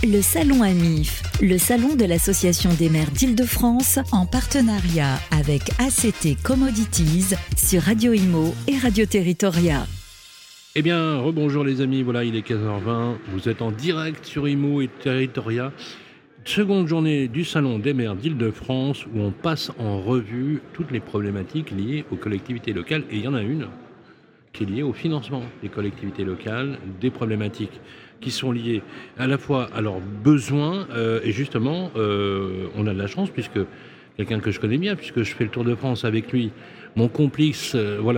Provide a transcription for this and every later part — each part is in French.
Le Salon AMIF, le salon de l'Association des maires d'Île-de-France, en partenariat avec ACT Commodities sur Radio Imo et Radio Territoria. Eh bien, rebonjour les amis, voilà, il est 15h20, vous êtes en direct sur Imo et Territoria. Seconde journée du Salon des maires d'Île-de-France où on passe en revue toutes les problématiques liées aux collectivités locales. Et il y en a une qui est liée au financement des collectivités locales, des problématiques qui sont liées à la fois à leurs besoins et justement, on a de la chance puisque quelqu'un que je connais bien, puisque je fais le Tour de France avec lui, mon complice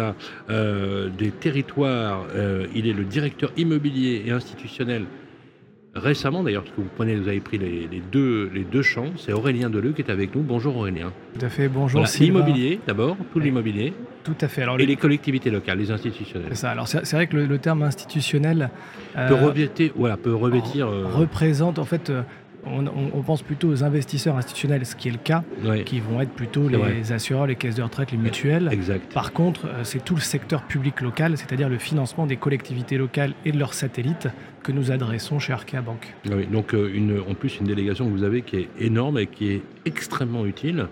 des territoires, il est le directeur immobilier et institutionnel. Récemment, d'ailleurs, parce que vous avez pris les deux champs, c'est Aurélien Deleu qui est avec nous. Bonjour Aurélien. Tout à fait, bonjour voilà, l'immobilier d'abord, tout l'immobilier. Tout à fait. Alors, et les collectivités locales, les institutionnelles. C'est ça. Alors c'est vrai que le terme institutionnel peut revêtir représente en fait. On pense plutôt aux investisseurs institutionnels, ce qui est le cas, qui vont être plutôt les assureurs, les caisses de retraite, les mutuelles. Exact. Par contre, c'est tout le secteur public local, c'est-à-dire le financement des collectivités locales et de leurs satellites que nous adressons chez Arkea Banque. Oui, donc en plus une délégation que vous avez qui est énorme et qui est extrêmement utile.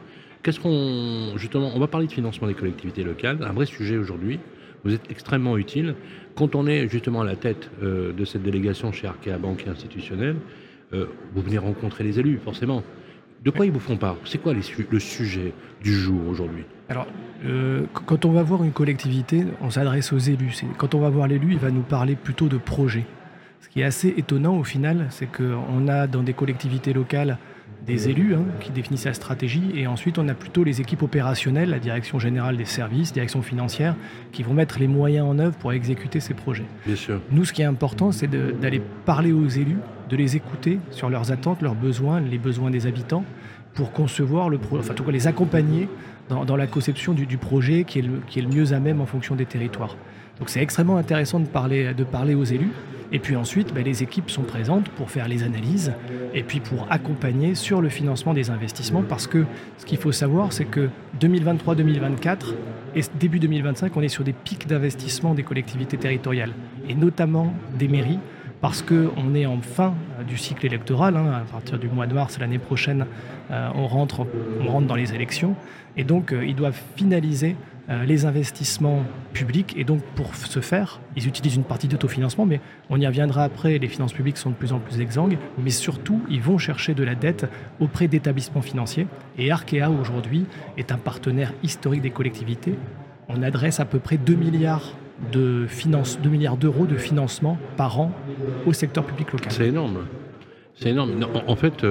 Justement, on va parler de financement des collectivités locales, un vrai sujet aujourd'hui. Vous êtes extrêmement utile. Quand on est justement à la tête de cette délégation chez Arkea Banque et institutionnelle, vous venez rencontrer les élus, forcément. De quoi ils vous font part ? C'est quoi le sujet du jour aujourd'hui ? Alors, quand on va voir une collectivité, on s'adresse aux élus. Quand on va voir l'élu, il va nous parler plutôt de projets. Ce qui est assez étonnant au final, c'est qu'on a dans des collectivités locales des élus qui définissent la stratégie, et ensuite on a plutôt les équipes opérationnelles, la direction générale des services, direction financière, qui vont mettre les moyens en œuvre pour exécuter ces projets. Bien sûr. Nous, ce qui est important, c'est d'aller parler aux élus, de les écouter sur leurs attentes, leurs besoins, les besoins des habitants, pour concevoir en tout cas les accompagner dans la conception du projet qui est le mieux à même en fonction des territoires. Donc c'est extrêmement intéressant de parler aux élus. Et puis ensuite, les équipes sont présentes pour faire les analyses et puis pour accompagner sur le financement des investissements, parce que ce qu'il faut savoir, c'est que 2023-2024 et début 2025, on est sur des pics d'investissement des collectivités territoriales et notamment des mairies, parce qu'on est en fin du cycle électoral. À partir du mois de mars l'année prochaine, on rentre dans les élections, et donc ils doivent finaliser les investissements publics, et donc pour ce faire, ils utilisent une partie d'autofinancement, mais on y reviendra après, les finances publiques sont de plus en plus exsangues, mais surtout, ils vont chercher de la dette auprès d'établissements financiers, et Arkea aujourd'hui est un partenaire historique des collectivités. On adresse à peu près 2 milliards d'euros de financement par an au secteur public local. C'est énorme. Non, en fait,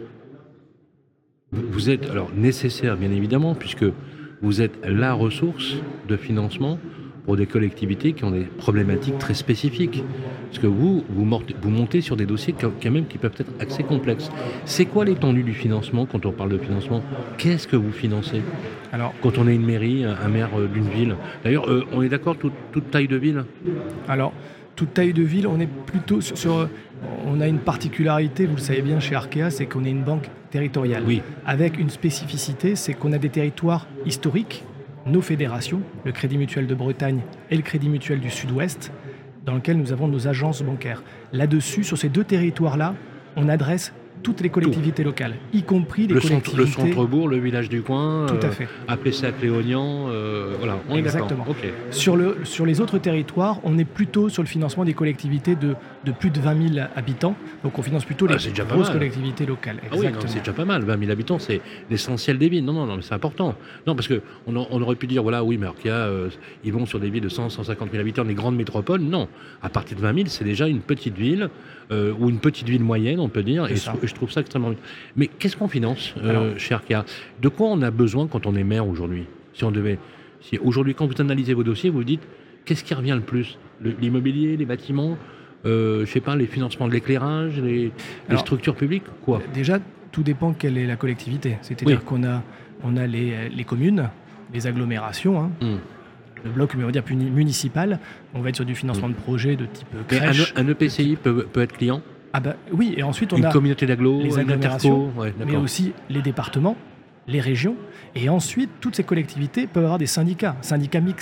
vous êtes alors nécessaire, bien évidemment, puisque vous êtes la ressource de financement pour des collectivités qui ont des problématiques très spécifiques. Parce que vous montez sur des dossiers qui peuvent être assez complexes. C'est quoi l'étendue du financement quand on parle de financement ? Qu'est-ce que vous financez ? Alors, quand on est une mairie, un maire d'une ville. D'ailleurs, on est d'accord, toute taille de ville ? Alors, toute taille de ville, on est plutôt sur... On a une particularité, vous le savez bien, chez Arkea, c'est qu'on est une banque territoriale. Oui. Avec une spécificité, c'est qu'on a des territoires historiques, nos fédérations, le Crédit Mutuel de Bretagne et le Crédit Mutuel du Sud-Ouest, dans lequel nous avons nos agences bancaires. Là-dessus, sur ces deux territoires-là, on adresse toutes les collectivités locales, y compris les collectivités... Le centre-bourg, le village du coin, tout à fait. Appelé Sac-Léognan, voilà, on est exactement. D'accord. Okay. Sur les autres territoires, on est plutôt sur le financement des collectivités de plus de 20 000 habitants, donc on finance plutôt les grosses collectivités locales. Ah oui, non, c'est déjà pas mal, 20 000 habitants, c'est l'essentiel des villes. Non, mais c'est important. Non, parce qu'on aurait pu dire, voilà, oui, mais Arkea, ils vont sur des villes de 100, 150 000 habitants, des grandes métropoles. Non, à partir de 20 000, c'est déjà une petite ville, ou une petite ville moyenne, on peut dire, et je trouve ça extrêmement bien. Mais qu'est-ce qu'on finance chez Arkea ? De quoi on a besoin quand on est maire aujourd'hui ? Aujourd'hui, quand vous analysez vos dossiers, vous vous dites, qu'est-ce qui revient le plus ? L'immobilier, les bâtiments, les financements de l'éclairage, les structures publiques, quoi ? Déjà, tout dépend quelle est la collectivité. C'est-à-dire qu'on a les communes, les agglomérations, le bloc municipal. On va être sur du financement de projets de type crèche. Un EPCI peut être client ? Oui, et ensuite on a une communauté d'agglo, les agglomérations, mais aussi les départements, les régions, et ensuite toutes ces collectivités peuvent avoir des syndicats mixtes,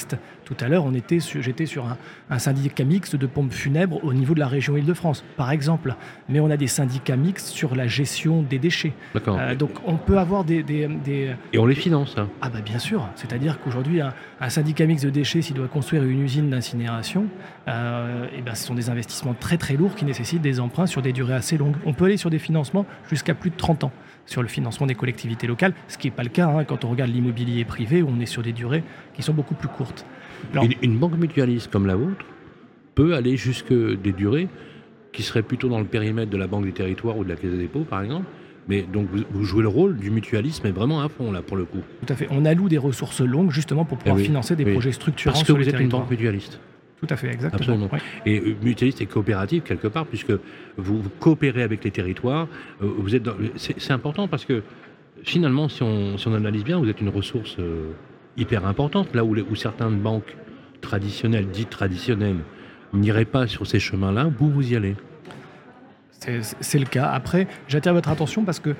Tout à l'heure, j'étais sur un syndicat mixte de pompes funèbres au niveau de la région Île-de-France, par exemple. Mais on a des syndicats mixtes sur la gestion des déchets. D'accord. Donc on peut avoir des... Et on les finance, hein. Ah bah bien sûr. C'est-à-dire qu'aujourd'hui, un syndicat mixte de déchets, s'il doit construire une usine d'incinération, ce sont des investissements très très lourds qui nécessitent des emprunts sur des durées assez longues. On peut aller sur des financements jusqu'à plus de 30 ans sur le financement des collectivités locales, ce qui n'est pas le cas quand on regarde l'immobilier privé, où on est sur des durées qui sont beaucoup plus courtes. Alors, une banque mutualiste comme la vôtre peut aller jusque des durées qui seraient plutôt dans le périmètre de la Banque des Territoires ou de la Caisse des dépôts, par exemple. Mais donc vous jouez le rôle du mutualisme, mais vraiment à fond, là, pour le coup. Tout à fait. On alloue des ressources longues, justement, pour pouvoir financer des projets structurants sur les territoires. Parce que vous êtes une banque mutualiste. Tout à fait, exactement. Absolument. Oui. Et mutualiste et coopérative, quelque part, puisque vous coopérez avec les territoires. C'est important parce que, finalement, si on analyse bien, vous êtes une ressource hyper importante, là où certaines banques traditionnelles, dites traditionnelles, n'iraient pas sur ces chemins-là, vous y allez. C'est le cas. Après, j'attire votre attention parce que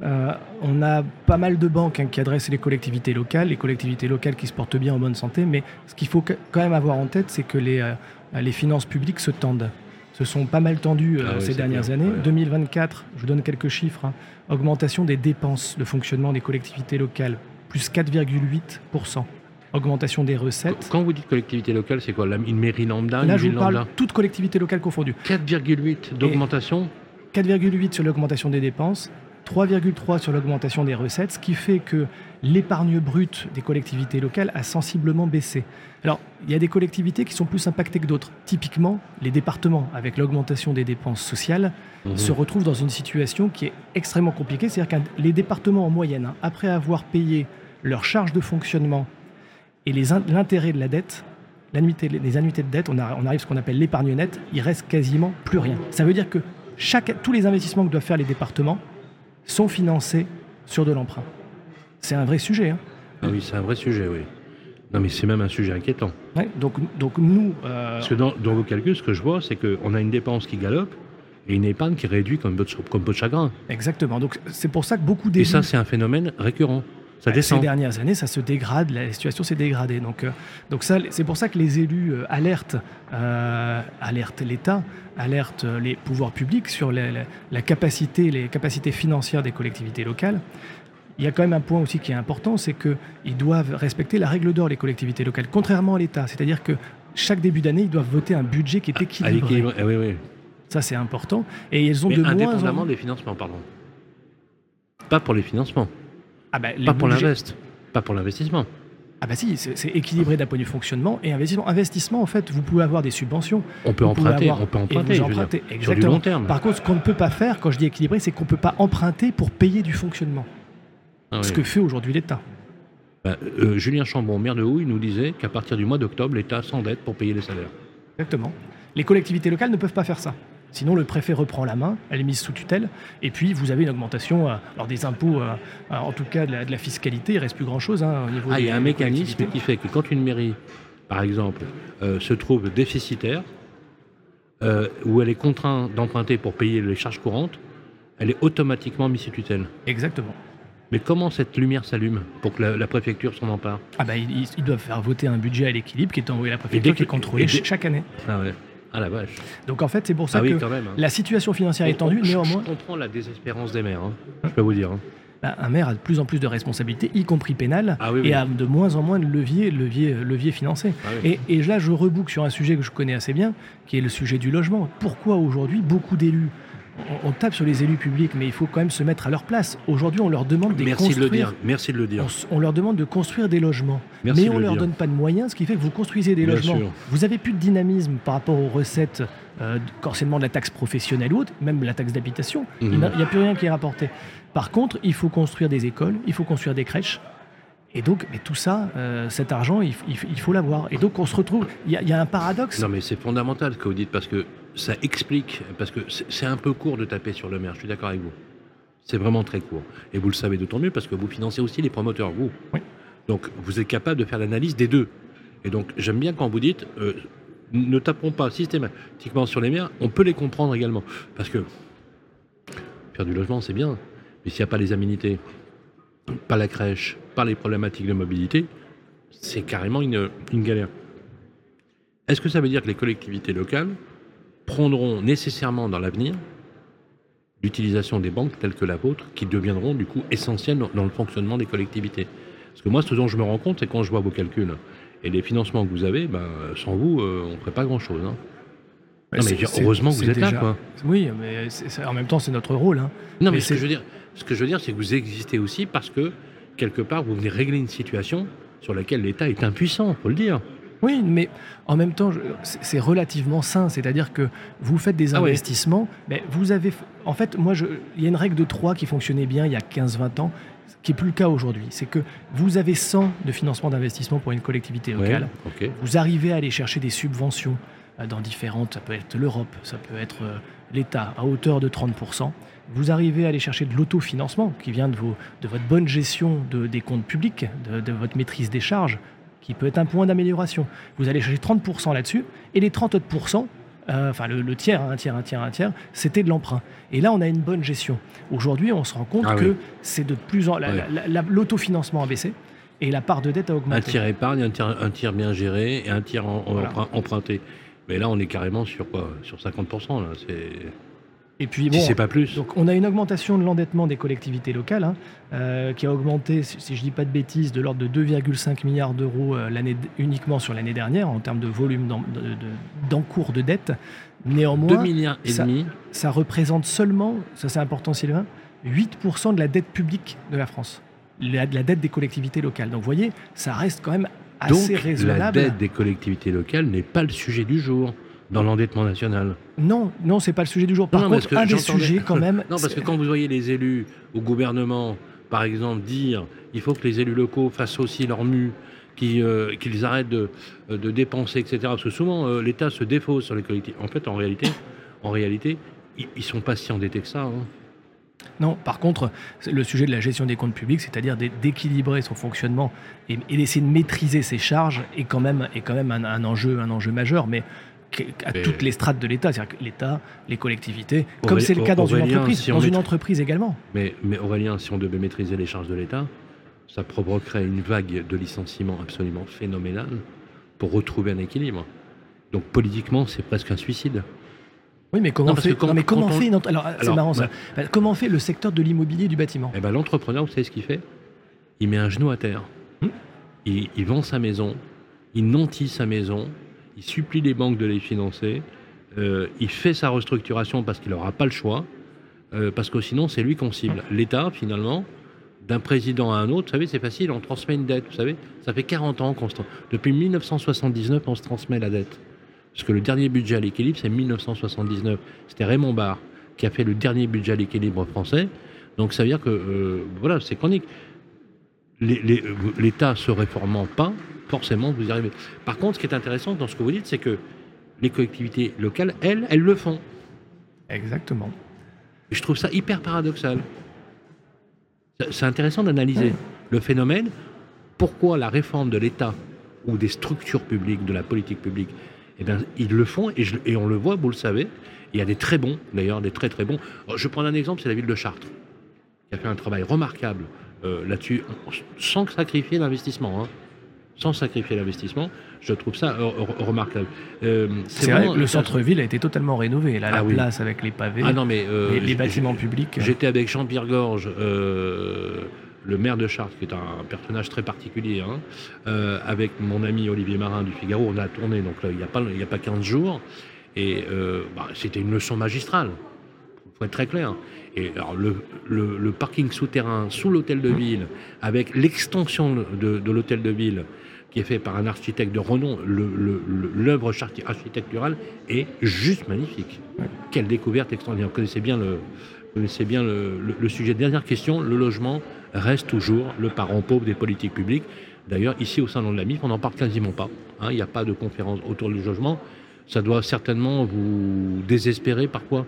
on a pas mal de banques qui adressent les collectivités locales qui se portent bien en bonne santé, mais ce qu'il faut quand même avoir en tête, c'est que les finances publiques se tendent. Se sont pas mal tendues ces dernières années. Ouais. 2024, je vous donne quelques chiffres, augmentation des dépenses de fonctionnement des collectivités locales, plus 4,8%. Augmentation des recettes. Quand vous dites collectivité locale, c'est quoi? Une mairie lambda? Là, je vous parle toute collectivité locale confondue. 4,8 d'augmentation? 4,8 sur l'augmentation des dépenses, 3,3 sur l'augmentation des recettes, ce qui fait que l'épargne brute des collectivités locales a sensiblement baissé. Alors, il y a des collectivités qui sont plus impactées que d'autres. Typiquement, les départements, avec l'augmentation des dépenses sociales, se retrouvent dans une situation qui est extrêmement compliquée. C'est-à-dire que les départements, en moyenne, après avoir payé leurs charges de fonctionnement et l'intérêt de la dette, les annuités de dette, on arrive à ce qu'on appelle l'épargne nette, il reste quasiment plus rien. Ça veut dire que tous les investissements que doivent faire les départements sont financés sur de l'emprunt. C'est un vrai sujet. Ah oui, c'est un vrai sujet, oui. Non, mais c'est même un sujet inquiétant. Ouais, donc nous... Parce que dans vos calculs, ce que je vois, c'est qu'on a une dépense qui galope et une épargne qui réduit comme peau de chagrin. Exactement. Donc c'est pour ça que beaucoup d'élus... Et ça, c'est un phénomène récurrent. Ça descend. Ces dernières années, ça se dégrade, la situation s'est dégradée. Donc ça, c'est pour ça que les élus alertent l'État, alertent les pouvoirs publics sur les capacités financières des collectivités locales. Il y a quand même un point aussi qui est important, c'est qu'ils doivent respecter la règle d'or, les collectivités locales, contrairement à l'État. C'est-à-dire que chaque début d'année, ils doivent voter un budget qui est équilibré. Oui. Ça, c'est important. Et ils ont mais indépendamment des financements, pardon. Pas pour les financements. Pas pour l'investissement. Ah bah si, c'est équilibré d'un point de vue fonctionnement et investissement. Investissement, en fait, vous pouvez avoir des subventions. On peut emprunter, exactement. Sur du long terme. Par contre, ce qu'on ne peut pas faire, quand je dis équilibré, c'est qu'on ne peut pas emprunter pour payer du fonctionnement. Ce que fait aujourd'hui l'État. Julien Chambon, maire de Houille, nous disait qu'à partir du mois d'octobre, l'État s'endette pour payer les salaires. Exactement. Les collectivités locales ne peuvent pas faire ça. Sinon, le préfet reprend la main, elle est mise sous tutelle, et puis vous avez une augmentation des impôts, en tout cas de la fiscalité, il ne reste plus grand-chose au niveau il y a un mécanisme qui fait que quand une mairie, par exemple, se trouve déficitaire, où elle est contrainte d'emprunter pour payer les charges courantes, elle est automatiquement mise sous tutelle. Exactement. Mais comment cette lumière s'allume pour que la préfecture s'en empare? Ils doivent faire voter un budget à l'équilibre qui est envoyé à la préfecture, qui est contrôlé chaque année. Ah ouais. Ah la vache. Donc en fait, c'est pour ça que la situation financière est tendue, néanmoins... Je comprends la désespérance des maires, je peux vous dire. Un maire a de plus en plus de responsabilités, y compris pénales, et a de moins en moins de leviers financiers. Et là, je reboucle sur un sujet que je connais assez bien, qui est le sujet du logement. Pourquoi aujourd'hui, beaucoup d'élus... On tape sur les élus publics, mais il faut quand même se mettre à leur place. Aujourd'hui, on leur demande de construire... Merci de le dire. On leur demande de construire des logements. Mais on ne leur donne pas de moyens, ce qui fait que vous construisez des logements. Sûr. Vous n'avez plus de dynamisme par rapport aux recettes, forcément de la taxe professionnelle ou autre, même la taxe d'habitation. Il n'y a plus rien qui est rapporté. Par contre, il faut construire des écoles, il faut construire des crèches. Et donc, tout ça, cet argent, il faut l'avoir. Et donc, on se retrouve... Il y a un paradoxe. Non, mais c'est fondamental ce que vous dites, parce que ça explique... Parce que c'est un peu court de taper sur le maire, je suis d'accord avec vous. C'est vraiment très court. Et vous le savez d'autant mieux, parce que vous financez aussi les promoteurs, vous. Oui. Donc, vous êtes capable de faire l'analyse des deux. Et donc, j'aime bien quand vous dites... ne tapons pas systématiquement sur les maires, on peut les comprendre également. Parce que faire du logement, c'est bien. Mais s'il n'y a pas les aménités, pas la crèche, pas les problématiques de mobilité, c'est carrément une galère. Est-ce que ça veut dire que les collectivités locales prendront nécessairement dans l'avenir l'utilisation des banques telles que la vôtre, qui deviendront du coup essentielles dans le fonctionnement des collectivités? Parce que moi, ce dont je me rends compte, c'est quand je vois vos calculs et les financements que vous avez, sans vous, on ne ferait pas grand-chose. Hein. Non, mais heureusement que vous êtes déjà là, quoi. Oui, mais en même temps, c'est notre rôle. Hein. Non, mais ce que je veux dire, c'est que vous existez aussi parce que, quelque part, vous venez régler une situation sur laquelle l'État est impuissant, il faut le dire. Oui, mais en même temps, c'est relativement sain. C'est-à-dire que vous faites des investissements, mais vous avez... En fait, il y a une règle de 3 qui fonctionnait bien il y a 15-20 ans, qui n'est plus le cas aujourd'hui. C'est que vous avez 100 de financement d'investissement pour une collectivité locale. Okay. Vous arrivez à aller chercher des subventions dans différentes... Ça peut être l'Europe, ça peut être l'État, à hauteur de 30%. Vous arrivez à aller chercher de l'autofinancement qui vient de votre bonne gestion des comptes publics, de votre maîtrise des charges, qui peut être un point d'amélioration. Vous allez chercher 30% là-dessus, et les 30 autres %, le tiers, un tiers, c'était de l'emprunt. Et là, on a une bonne gestion. Aujourd'hui, on se rend compte que c'est de plus en... L'autofinancement a baissé, et la part de dette a augmenté. Un tiers épargne, un tiers bien géré, et un tiers emprunté. Mais là, on est carrément sur quoi ? Sur 50%, là. Et puis, si c'est pas plus. Donc on a une augmentation de l'endettement des collectivités locales qui a augmenté, si je ne dis pas de bêtises, de l'ordre de 2,5 milliards d'euros uniquement sur l'année dernière en termes de volume d'encours de dette. Néanmoins, 2 milliards et demi. Ça représente seulement, ça c'est important Sylvain, 8% de la dette publique de la France, de la dette des collectivités locales. Donc vous voyez, ça reste quand même assez raisonnable. La dette des collectivités locales n'est pas le sujet du jour dans l'endettement national. Non, c'est pas le sujet du jour. Par contre, un des sujets quand même... Non, parce que quand vous voyez les élus au gouvernement, par exemple, dire il faut que les élus locaux fassent aussi leur mue, qu'ils arrêtent de dépenser, etc. Parce que souvent, l'État se défausse sur les collectivités. En fait, en réalité, ils sont pas si endettés que ça. Hein. Non, par contre, le sujet de la gestion des comptes publics, c'est-à-dire d'équilibrer son fonctionnement et d'essayer de maîtriser ses charges, est quand même un enjeu majeur. Mais à toutes les strates de l'État, c'est-à-dire que l'État, les collectivités, comme c'est le cas dans une entreprise également. Mais Aurélien, si on devait maîtriser les charges de l'État, ça provoquerait une vague de licenciements absolument phénoménale pour retrouver un équilibre. Donc politiquement, c'est presque un suicide. Oui, mais comment comment fait le secteur de l'immobilier du bâtiment ? L'entrepreneur, vous savez ce qu'il fait ? Il met un genou à terre. Il vend sa maison, il nantit sa maison, il supplie les banques de les financer, il fait sa restructuration parce qu'il n'aura pas le choix, parce que sinon c'est lui qu'on cible. L'État, finalement, d'un président à un autre, vous savez, c'est facile, on transmet une dette, vous savez, ça fait 40 ans depuis 1979, on se transmet la dette. Parce que le dernier budget à l'équilibre, c'est 1979. C'était Raymond Barre qui a fait le dernier budget à l'équilibre français. Donc ça veut dire que, c'est chronique. L'État ne se réformant pas, forcément, vous y arrivez. Par contre, ce qui est intéressant dans ce que vous dites, c'est que les collectivités locales, elles le font. Exactement. Et je trouve ça hyper paradoxal. C'est intéressant d'analyser le phénomène. Pourquoi la réforme de l'État ou des structures publiques, de la politique publique, ils le font et on le voit, vous le savez. Il y a des très bons, d'ailleurs, des très très bons. Je prends un exemple, c'est la ville de Chartres, qui a fait un travail remarquable là-dessus, sans sacrifier l'investissement. Sans sacrifier l'investissement, je trouve ça remarquable. C'est vrai que le centre-ville a été totalement rénové. Là, la place avec les pavés, les bâtiments publics. J'étais avec Jean-Pierre Gorge, le maire de Chartres, qui est un personnage très particulier, avec mon ami Olivier Marin du Figaro. On a tourné, donc là, il n'y a pas 15 jours. Et c'était une leçon magistrale, il faut être très clair. Et alors, le parking souterrain sous l'hôtel de ville, avec l'extension de l'hôtel de ville, qui est fait par un architecte de renom, l'œuvre architecturale est juste magnifique. Quelle découverte extraordinaire. Vous connaissez bien le sujet. Dernière question, le logement reste toujours le parent pauvre des politiques publiques. D'ailleurs, ici au Salon de la MIF, on n'en parle quasiment pas. Il n'y a pas de conférence autour du logement. Ça doit certainement vous désespérer parfois.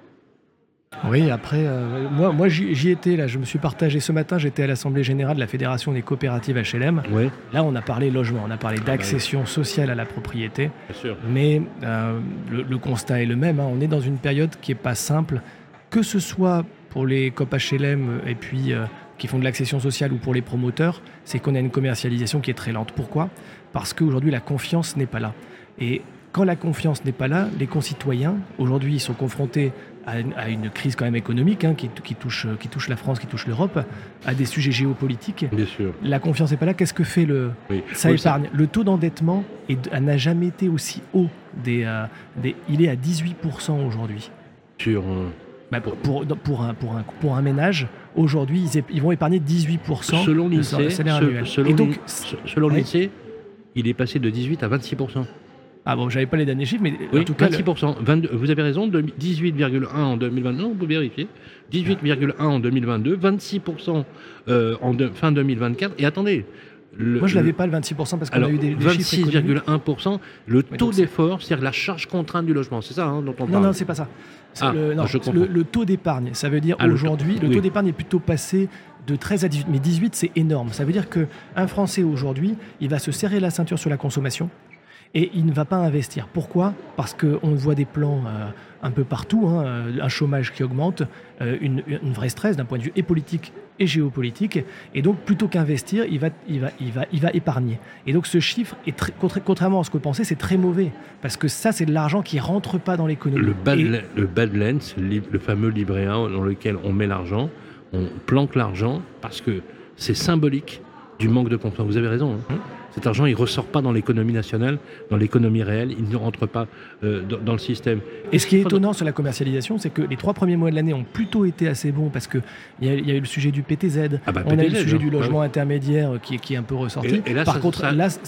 Oui, après, moi j'y étais, là, je me suis partagé ce matin, j'étais à l'Assemblée Générale de la Fédération des coopératives HLM. Ouais. Là, on a parlé logement, on a parlé d'accession sociale à la propriété. Bien sûr. Mais le constat est le même, on est dans une période qui n'est pas simple, que ce soit pour les COP HLM et puis qui font de l'accession sociale ou pour les promoteurs, c'est qu'on a une commercialisation qui est très lente. Pourquoi ? Parce qu'aujourd'hui, la confiance n'est pas là. Et quand la confiance n'est pas là, les concitoyens, aujourd'hui, ils sont confrontés à une crise quand même économique qui touche la France, qui touche l'Europe, à des sujets géopolitiques. Bien sûr. La confiance n'est pas là. Qu'est-ce que fait ça épargne. Le taux d'endettement n'a jamais été aussi haut. Il est à 18% aujourd'hui. Sur pour un ménage, aujourd'hui, ils vont épargner 18% selon de leur salaire annuel. Selon l'INSEE, il est passé de 18 à 26%. Ah bon, j'avais pas les derniers chiffres, mais oui, en tout cas... 26%. Vous avez raison, 18,1 en 2022, on peut vérifier. 18,1 en 2022, 26% fin 2024. Et attendez... Moi, je l'avais pas le 26% parce qu'on a eu des chiffres économiques. 26,1%, le taux d'effort, c'est-à-dire la charge contrainte du logement. C'est ça dont on parle. Non, c'est pas ça. Le taux d'épargne, ça veut dire aujourd'hui, le taux d'épargne est plutôt passé de 13 à 18. Mais 18, c'est énorme. Ça veut dire qu'un Français aujourd'hui, il va se serrer la ceinture sur la consommation. Et il ne va pas investir. Pourquoi ? Parce qu'on voit des plans un peu partout, un chômage qui augmente, une vraie stress d'un point de vue et politique et géopolitique. Et donc, plutôt qu'investir, il va épargner. Et donc, ce chiffre, contrairement à ce que vous pensez, c'est très mauvais. Parce que ça, c'est de l'argent qui ne rentre pas dans l'économie. Le Badland, c'est le fameux livret A dans lequel on met l'argent, on planque l'argent, parce que c'est symbolique du manque de confiance. Vous avez raison. Cet argent, il ne ressort pas dans l'économie nationale, dans l'économie réelle, il ne rentre pas dans le système. Et ce qui est étonnant sur la commercialisation, c'est que les 3 premiers mois de l'année ont plutôt été assez bons parce qu'il y a eu le sujet du PTZ, on a eu le sujet du logement intermédiaire qui est un peu ressorti. Et là, par contre,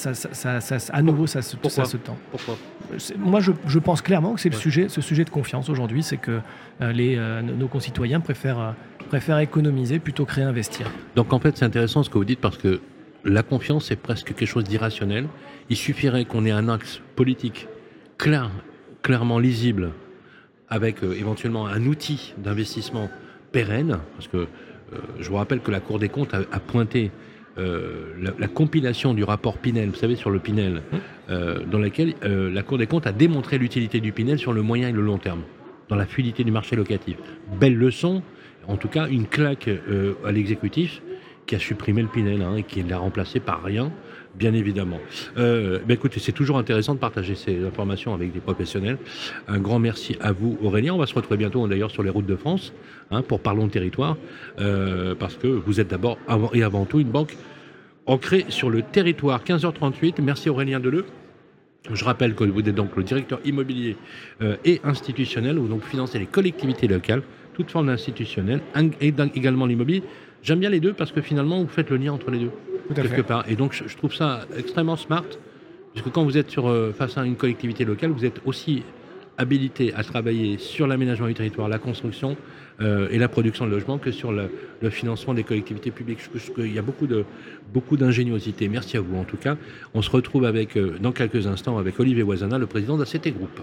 à nouveau, ça se tend. Pourquoi ? Moi, je pense clairement que c'est ce sujet de confiance aujourd'hui, c'est que nos concitoyens préfèrent économiser plutôt que réinvestir. Donc en fait, c'est intéressant ce que vous dites parce que la confiance, c'est presque quelque chose d'irrationnel. Il suffirait qu'on ait un axe politique clairement lisible, avec éventuellement un outil d'investissement pérenne, parce que je vous rappelle que la Cour des comptes a pointé la compilation du rapport Pinel, vous savez, sur le Pinel, dans laquelle la Cour des comptes a démontré l'utilité du Pinel sur le moyen et le long terme, dans la fluidité du marché locatif. Belle leçon, en tout cas une claque à l'exécutif, qui a supprimé le Pinel et qui l'a remplacé par rien, bien évidemment. Écoutez, c'est toujours intéressant de partager ces informations avec des professionnels. Un grand merci à vous, Aurélien. On va se retrouver bientôt d'ailleurs sur les routes de France pour Parlons de territoire, parce que vous êtes d'abord et avant tout une banque ancrée sur le territoire. 15h38, merci Aurélien Deleu. Je rappelle que vous êtes donc le directeur immobilier et institutionnel, où donc vous financez les collectivités locales, toute forme d'institutionnel, et également l'immobilier. J'aime bien les deux parce que finalement, vous faites le lien entre les deux, quelque part. Et donc, je trouve ça extrêmement smart, puisque quand vous êtes face à une collectivité locale, vous êtes aussi habilité à travailler sur l'aménagement du territoire, la construction et la production de logements que sur le financement des collectivités publiques. Je trouve qu'il y a beaucoup d'ingéniosité. Merci à vous, en tout cas. On se retrouve dans quelques instants avec Olivier Oisana, le président d'ACT Group.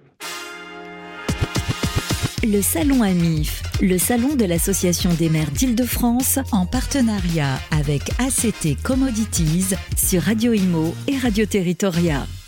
Le Salon AMIF, le salon de l'Association des maires d'Île-de-France, en partenariat avec ACT Commodities sur Radio Imo et Radio Territoria.